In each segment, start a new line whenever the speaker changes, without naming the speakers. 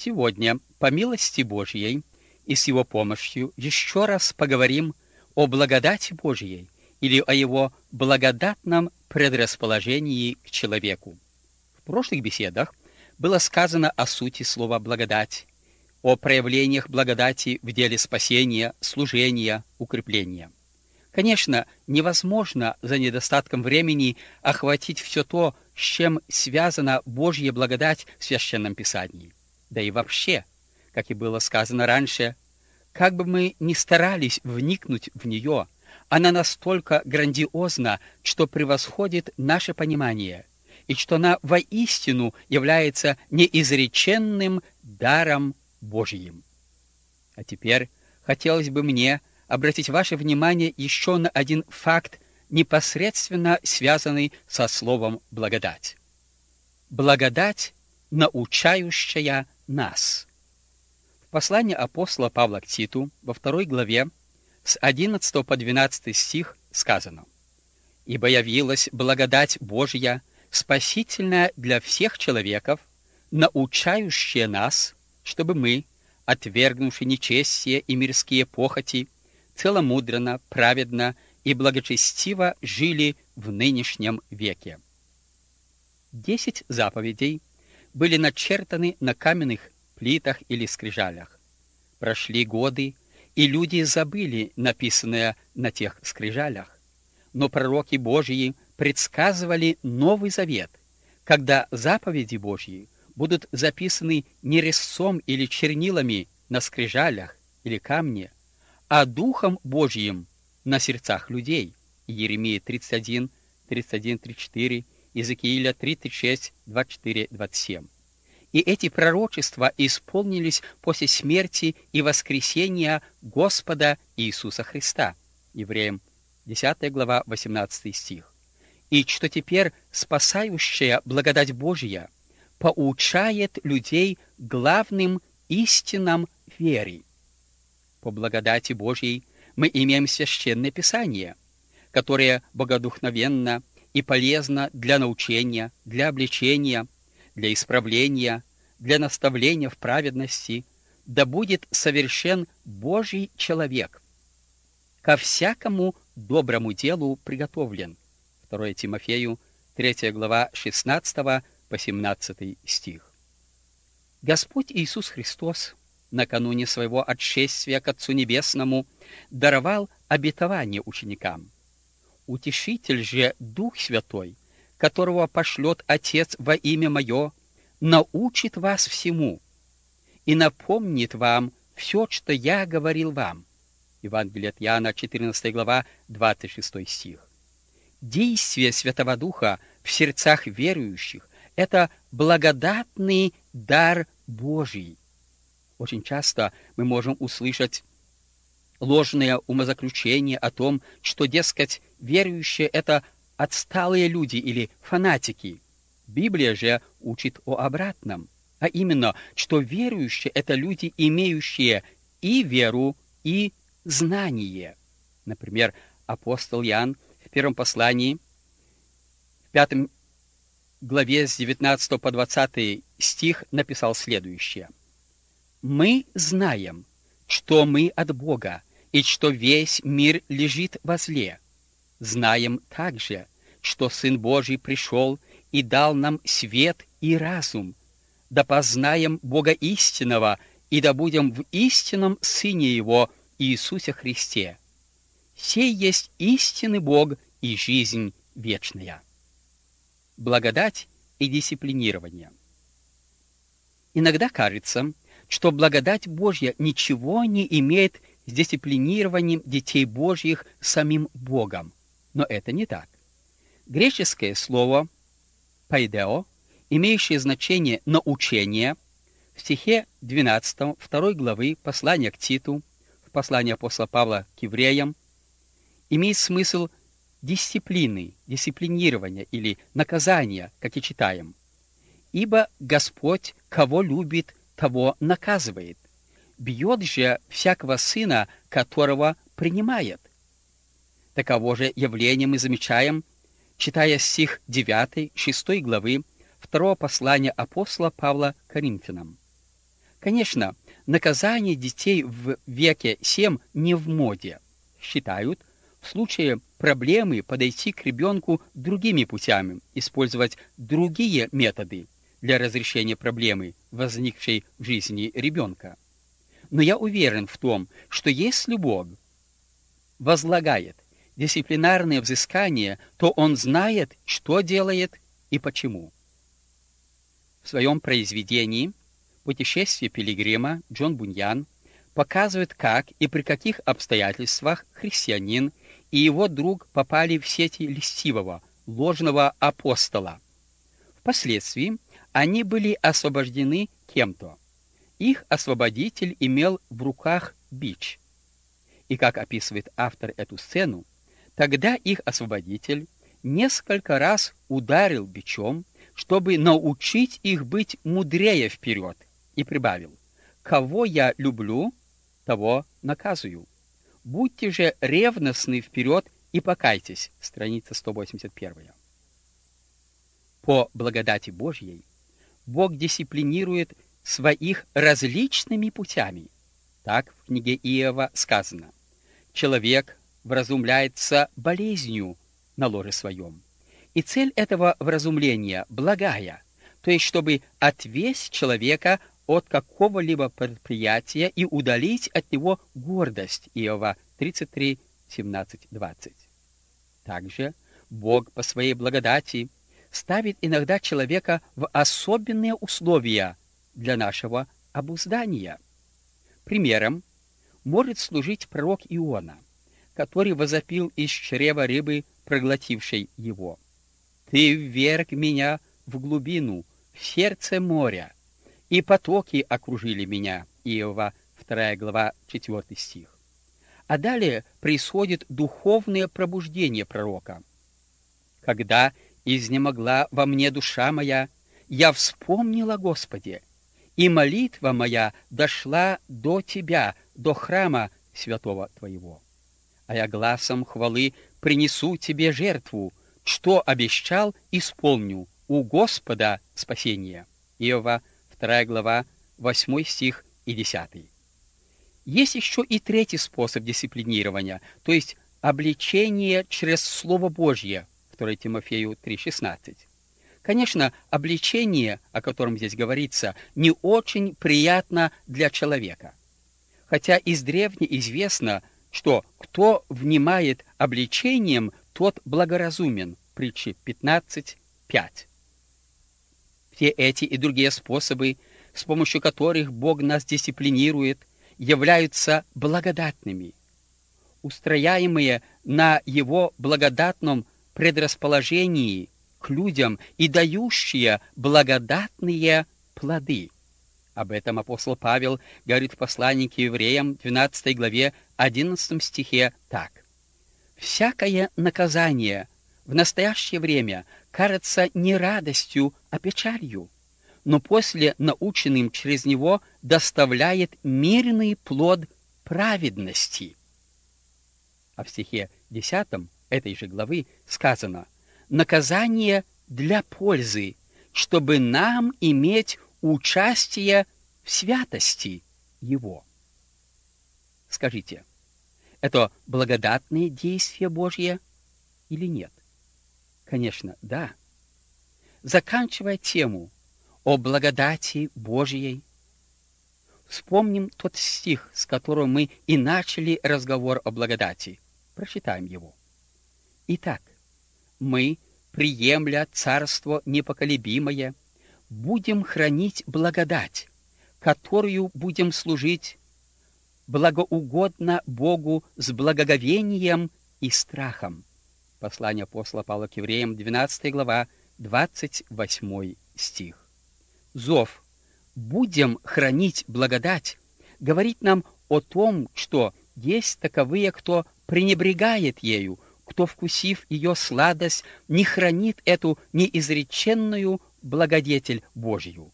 Сегодня, по милости Божьей и с Его помощью, еще раз поговорим о благодати Божьей или о Его благодатном предрасположении к человеку. В прошлых беседах было сказано о сути слова «благодать», о проявлениях благодати в деле спасения, служения, укрепления. Конечно, невозможно за недостатком времени охватить все то, с чем связана Божья благодать в Священном Писании. Да и вообще, как и было сказано раньше, как бы мы ни старались вникнуть в нее, она настолько грандиозна, что превосходит наше понимание, и что она воистину является неизреченным даром Божьим. А теперь хотелось бы мне обратить ваше внимание еще на один факт, непосредственно связанный со словом «благодать». Благодать, научающая нас. В послании апостола Павла к Титу во 2 главе с 11 по 12 стих сказано: «Ибо явилась благодать Божья, спасительная для всех человеков, научающая нас, чтобы мы, отвергнувши нечестие и мирские похоти, целомудренно, праведно и благочестиво жили в нынешнем веке». 10 заповедей были начертаны на каменных плитах или скрижалях. Прошли годы, и люди забыли написанное на тех скрижалях. Но пророки Божьи предсказывали Новый Завет, когда заповеди Божьи будут записаны не резцом или чернилами на скрижалях или камне, а Духом Божьим на сердцах людей. Иеремия 31, 31, 34, Иезекииля 36, 24, 27. И эти пророчества исполнились после смерти и воскресения Господа Иисуса Христа. Евреям 10 глава, 18 стих. И что теперь спасающая благодать Божья поучает людей главным истинам веры. По благодати Божьей мы имеем Священное Писание, которое богодухновенно и полезно для научения, для обличения, для исправления, для наставления в праведности, да будет совершен Божий человек, ко всякому доброму делу приготовлен. 2 Тимофею, 3 глава, 16 по 17 стих. Господь Иисус Христос накануне своего отшествия к Отцу Небесному даровал обетование ученикам. Утешитель же Дух Святой, которого пошлет Отец во имя Мое, научит вас всему и напомнит вам все, что Я говорил вам. Евангелие от Иоанна, 14 глава, 26 стих. Действие Святого Духа в сердцах верующих — это благодатный дар Божий. Очень часто мы можем услышать ложное умозаключение о том, что, дескать, верующие — это отсталые люди или фанатики. Библия же учит о обратном, а именно, что верующие — это люди, имеющие и веру, и знание. Например, апостол Иоанн в первом послании, в 5 главе с 19 по 20 стих написал следующее: «Мы знаем, что мы от Бога, и что весь мир лежит во зле. Знаем также, что Сын Божий пришел и дал нам свет и разум, да познаем Бога истинного, и да будем в истинном Сыне Его, Иисусе Христе. Сей есть истинный Бог и жизнь вечная». Благодать и дисциплинирование. Иногда кажется, что благодать Божья ничего не имеет с дисциплинированием детей Божьих самим Богом. Но это не так. Греческое слово «пайдео», имеющее значение «научение», в стихе 12 2 главы послания к Титу, в послании апостола Павла к евреям, имеет смысл дисциплины, дисциплинирования или наказания, как и читаем. «Ибо Господь, кого любит, того наказывает. Бьет же всякого сына, которого принимает». Таково же явление мы замечаем, читая стих 9, 6 главы 2 послания апостола Павла к Коринфянам. Конечно, наказание детей в веке 7 не в моде. Считают, в случае проблемы подойти к ребенку другими путями, использовать другие методы для разрешения проблемы, возникшей в жизни ребенка. Но я уверен в том, что если Бог возлагает дисциплинарные взыскания, то Он знает, что делает и почему. В своем произведении «Путешествие пилигрима» Джон Буньян показывает, как и при каких обстоятельствах христианин и его друг попали в сети льстивого, ложного апостола. Впоследствии они были освобождены кем-то. Их освободитель имел в руках бич. И как описывает автор эту сцену, тогда их освободитель несколько раз ударил бичом, чтобы научить их быть мудрее вперед, и прибавил: «Кого я люблю, того наказываю. Будьте же ревностны вперед и покайтесь». Страница 181. По благодати Божьей Бог дисциплинирует своих различными путями. Так в книге Иова сказано: «Человек вразумляется болезнью на ложе своем». И цель этого вразумления благая, то есть чтобы отвесть человека от какого-либо предприятия и удалить от него гордость. Иова 33, 17, 20. Также Бог по своей благодати ставит иногда человека в особенные условия для нашего обуздания. Примером может служить пророк Иона, который возопил из чрева рыбы, проглотившей его: «Ты вверг меня в глубину, в сердце моря, и потоки окружили меня». Иова 2 глава 4 стих. А далее происходит духовное пробуждение пророка. «Когда изнемогла во мне душа моя, я вспомнила о Господе, и молитва моя дошла до Тебя, до храма святого Твоего. А я гласом хвалы принесу Тебе жертву, что обещал, исполню, у Господа спасение». Иова 2 глава 8 стих и 10. Есть еще и третий способ дисциплинирования, то есть обличение через Слово Божье, 2 Тимофею 3,16. Конечно, обличение, о котором здесь говорится, не очень приятно для человека. Хотя издревне известно, что кто внимает обличением, тот благоразумен. Притчи 15:5. Все эти и другие способы, с помощью которых Бог нас дисциплинирует, являются благодатными, устрояемые на Его благодатном предрасположении к людям и дающие благодатные плоды. Об этом апостол Павел говорит в послании к евреям 12 главе 11 стихе так: «Всякое наказание в настоящее время кажется не радостью, а печалью, но после наученным через него доставляет мирный плод праведности». А в стихе 10 этой же главы сказано: «Наказание для пользы, чтобы нам иметь участие в святости его». Скажите, это благодатное действие Божье или нет? Конечно, да. Заканчивая тему о благодати Божьей, вспомним тот стих, с которого мы и начали разговор о благодати. Прочитаем его. «Итак, мы, приемля царство непоколебимое, будем хранить благодать, которую будем служить благоугодно Богу с благоговением и страхом». Послание апостола Павла к евреям, 12 глава, 28 стих. Зов «будем хранить благодать» говорит нам о том, что есть таковые, кто пренебрегает ею, кто, вкусив ее сладость, не хранит эту неизреченную благодетель Божью.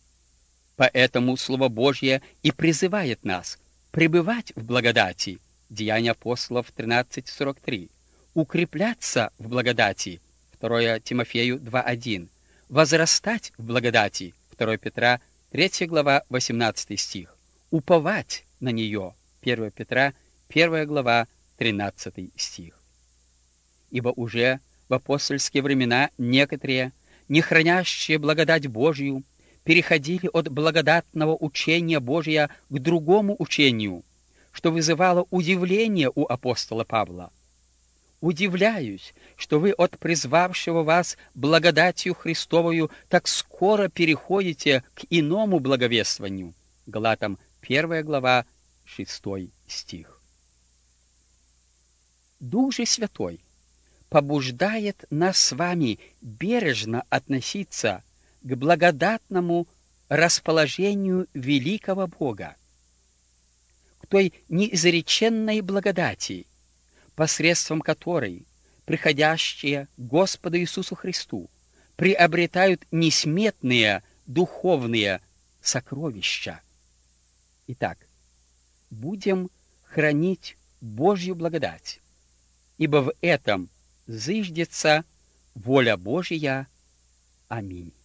Поэтому Слово Божье и призывает нас пребывать в благодати, Деяния апостолов 13:43, укрепляться в благодати, 2 Тимофею 2:1, возрастать в благодати, 2 Петра 3 глава, 18 стих. Уповать на нее, 1 Петра, 1 глава, 13 стих. Ибо уже в апостольские времена некоторые, не хранящие благодать Божью, переходили от благодатного учения Божия к другому учению, что вызывало удивление у апостола Павла. «Удивляюсь, что вы от призвавшего вас благодатью Христовою так скоро переходите к иному благовествованию». Галатам 1 глава, 6 стих. Дух же Святой побуждает нас с вами бережно относиться к благодатному расположению великого Бога, к той неизреченной благодати, посредством которой приходящие к Господу Иисусу Христу приобретают несметные духовные сокровища. Итак, будем хранить Божью благодать, ибо в этом зыждется воля Божья. Аминь.